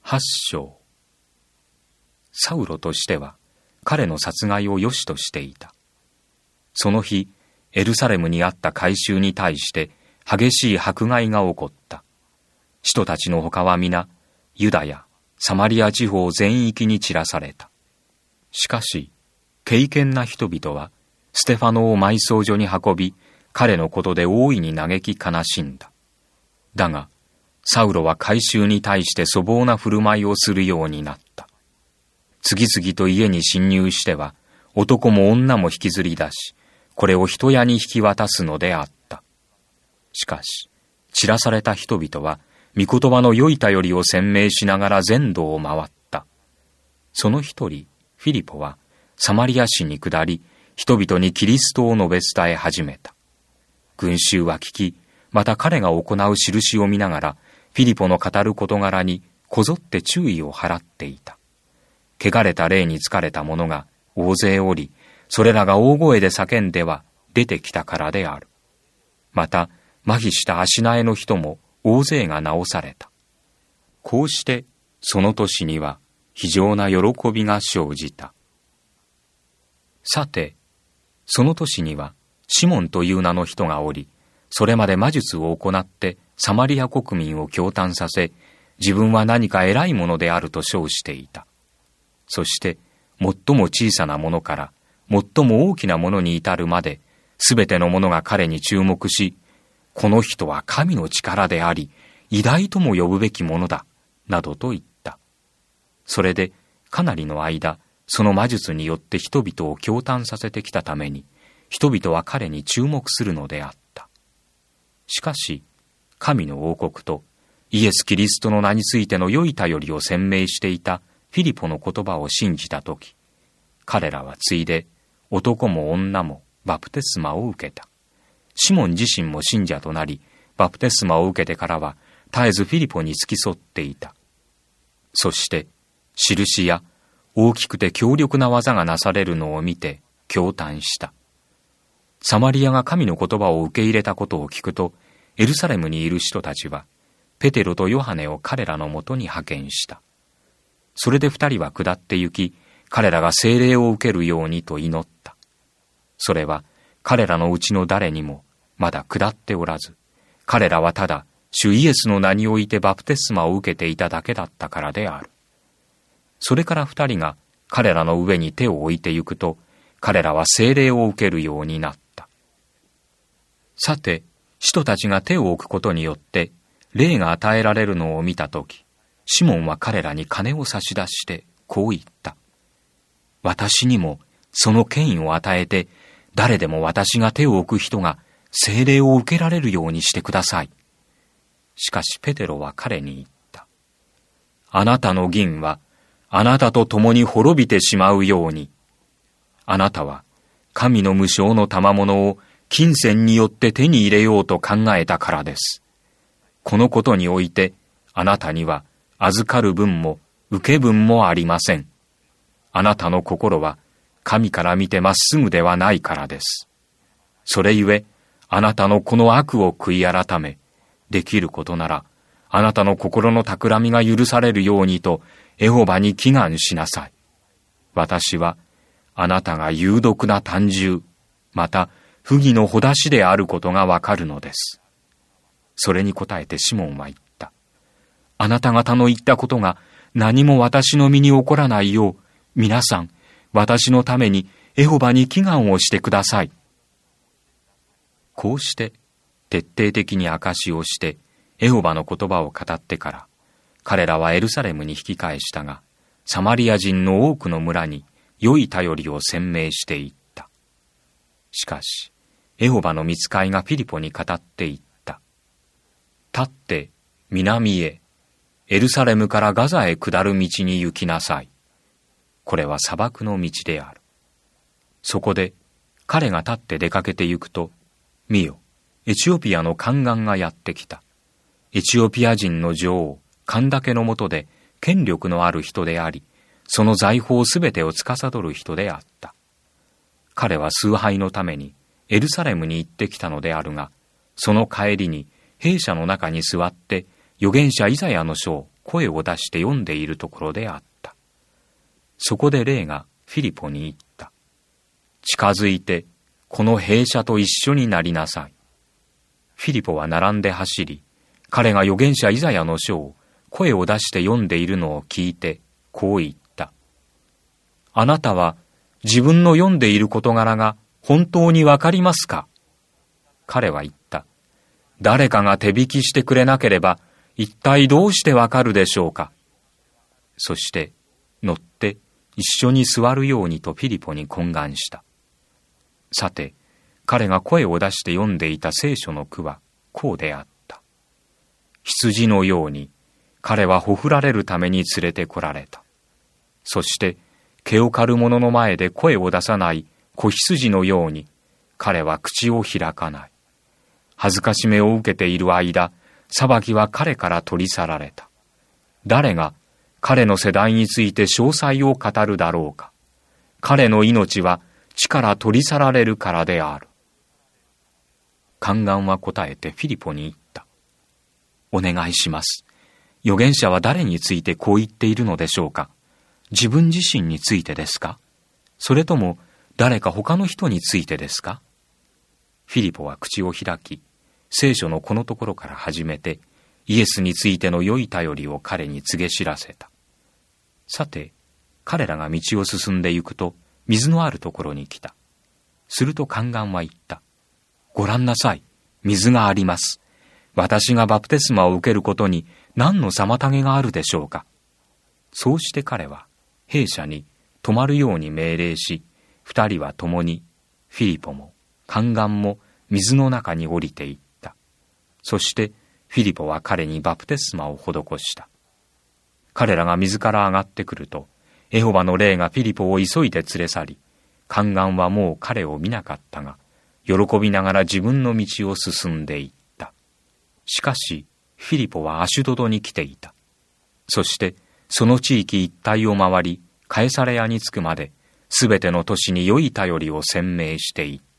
8章。サウロとしては彼の殺害を良しとしていた。その日、エルサレムにあった改宗に対して激しい迫害が起こった。使徒たちの他は皆、ユダヤ、サマリア地方全域に散らされた。しかし、敬虔な人々は、ステファノを埋葬所に運び、彼のことで大いに嘆き悲しんだ。だが、サウロは改宗に対して粗暴な振る舞いをするようになった。次々と家に侵入しては、男も女も引きずり出し、これを人屋に引き渡すのであった。しかし、散らされた人々は、御言葉の良い便りを宣明しながら全土を回った。その一人、フィリポは、サマリア市に下り、人々にキリストを述べ伝え始めた。群衆は聞き、また彼が行う印を見ながら、フィリポの語る事柄にこぞって注意を払っていた。汚れた霊に疲れた者が大勢おり、それらが大声で叫んでは出てきたからである。また、麻痺した足苗の人も大勢が治された。こうして、その年には非常な喜びが生じた。さて、その年にはシモンという名の人がおり、それまで魔術を行ってサマリア国民を驚嘆させ、自分は何か偉いものであると称していた。そして、最も小さなものから最も大きなものに至るまで、すべてのものが彼に注目し、この人は神の力であり、偉大とも呼ぶべきものだ、などと言った。それで、かなりの間、その魔術によって人々を驚嘆させてきたために、人々は彼に注目するのであった。しかし、神の王国とイエス・キリストの名についての良い便りを宣明していたフィリポの言葉を信じたとき、彼らはついで男も女もバプテスマを受けた。シモン自身も信者となり、バプテスマを受けてからは絶えずフィリポに付き添っていた。そして、印や大きくて強力な技がなされるのを見て驚嘆した。サマリアが神の言葉を受け入れたことを聞くと、エルサレムにいる人たちは、ペテロとヨハネを彼らのもとに派遣した。それで二人は下って行き、彼らが聖霊を受けるようにと祈った。それは彼らのうちの誰にもまだ下っておらず、彼らはただ主イエスの名においてバプテスマを受けていただけだったからである。それから二人が彼らの上に手を置いてゆくと、彼らは聖霊を受けるようになった。さて、使徒たちが手を置くことによって霊が与えられるのを見たとき、シモンは彼らに金を差し出してこう言った。私にもその権威を与えて、誰でも私が手を置く人が聖霊を受けられるようにしてください。しかしペテロは彼に言った。あなたの銀はあなたと共に滅びてしまうように。あなたは神の無償の賜物を金銭によって手に入れようと考えたからです。このことにおいてあなたには預かる分も受け分もありません。あなたの心は神から見てまっすぐではないからです。それゆえ、あなたのこの悪を悔い改め、できることなら、あなたの心の企みが許されるようにと、エホバに祈願しなさい。私は、あなたが有毒な胆汁、また不義のほだしであることがわかるのです。それに答えてシモンは言った。あなた方の言ったことが何も私の身に起こらないよう、皆さん、私のためにエホバに祈願をしてください。こうして、徹底的に証しをして、エホバの言葉を語ってから、彼らはエルサレムに引き返したが、サマリア人の多くの村に良い便りを宣明していった。しかし、エホバの御使いがフィリポに語って言った。立って南へ、エルサレムからガザへ下る道に行きなさい。これは砂漠の道である。そこで彼が立って出かけて行くと、見よ、エチオピアの宦官がやってきた。エチオピア人の女王、カンダケのもとで権力のある人であり、その財宝すべてを司る人であった。彼は崇拝のためにエルサレムに行ってきたのであるが、その帰りに兵舎の中に座って預言者イザヤの書を声を出して読んでいるところであった。そこで霊がフィリポに言った。近づいてこの兵者と一緒になりなさい。フィリポは並んで走り、彼が預言者イザヤの書を声を出して読んでいるのを聞いて、こう言った。あなたは自分の読んでいる事柄が本当にわかりますか？彼は言った。誰かが手引きしてくれなければ、一体どうしてわかるでしょうか。そして乗って一緒に座るようにとフィリポに懇願した。さて、彼が声を出して読んでいた聖書の句はこうであった。羊のように彼はほふられるために連れてこられた。そして毛を刈る者の前で声を出さない子羊のように彼は口を開かない。恥ずかしめを受けている間、裁きは彼から取り去られた。誰が彼の世代について詳細を語るだろうか。彼の命は地から取り去られるからである。宦官は答えてフィリポに言った。お願いします。預言者は誰についてこう言っているのでしょうか。自分自身についてですか？それとも誰か他の人についてですか？フィリポは口を開き、聖書のこのところから始めて、イエスについての良い便りを彼に告げ知らせた。さて、彼らが道を進んで行くと、水のあるところに来た。すると宦官は言った。ご覧なさい、水があります。私がバプテスマを受けることに何の妨げがあるでしょうか。そうして彼は兵舎に泊まるように命令し、二人は共にフィリポも宦官も水の中に降りていった。そしてフィリポは彼にバプテスマを施した。彼らが水から上がってくると、エホバの霊がフィリポを急いで連れ去り、宦官はもう彼を見なかったが、喜びながら自分の道を進んでいった。しかし、フィリポはアシュドドに来ていた。そして、その地域一帯を回り、カエサレアに着くまで、すべての都市に良い便りを宣明していった。